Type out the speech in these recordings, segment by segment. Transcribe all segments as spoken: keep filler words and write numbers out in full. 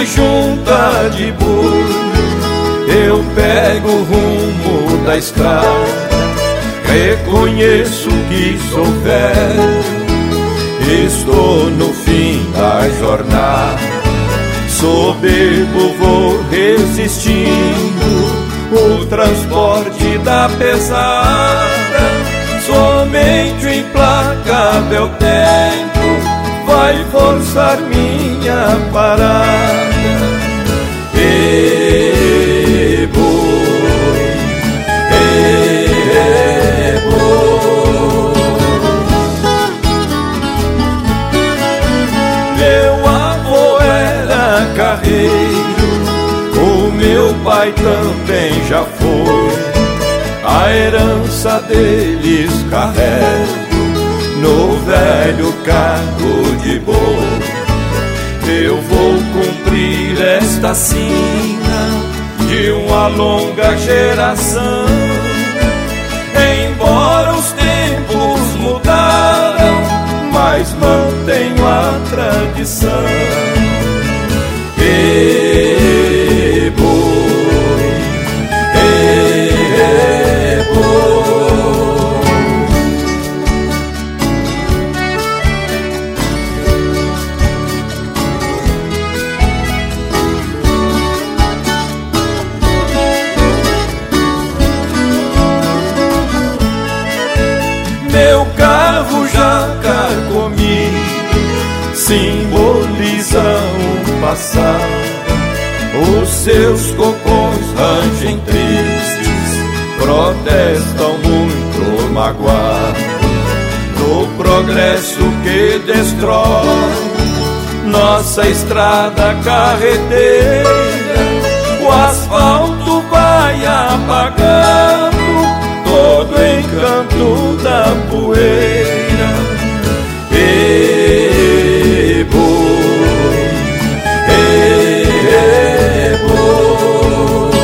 e junta de boi eu pego o rumo da estrada. Reconheço que sou velho, estou no fim da jornada. Soberbo vou resistindo o transporte da pesada. Somente o implacável tempo vai forçar minha parada. E boi, e boi. Meu avô era carreiro, o meu pai também já foi. A herança deles carrego no velho carro de boi. Eu vou cumprir esta sina de uma longa geração. Embora os tempos mudaram, mas mantenho a tradição. E boi, e boi. Meu carro já carcomido simboliza o passado. Os seus cocões rangem tristes, protestam muito magoados no progresso que destrói nossa estrada carreteira. O asfalto vai apagando todo encanto da poeira. E boi, e boi.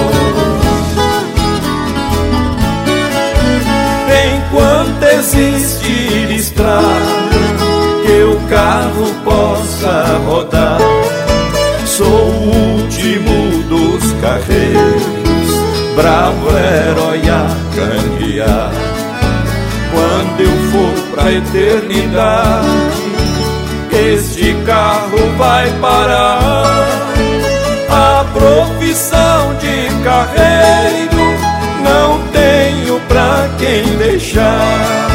Enquanto existir estrada que o carro possa rodar, sou o último dos carreiros, bravo herói a candear. Quando eu for pra eternidade, este carro vai parar. A profissão de carreiro não tenho pra quem deixar.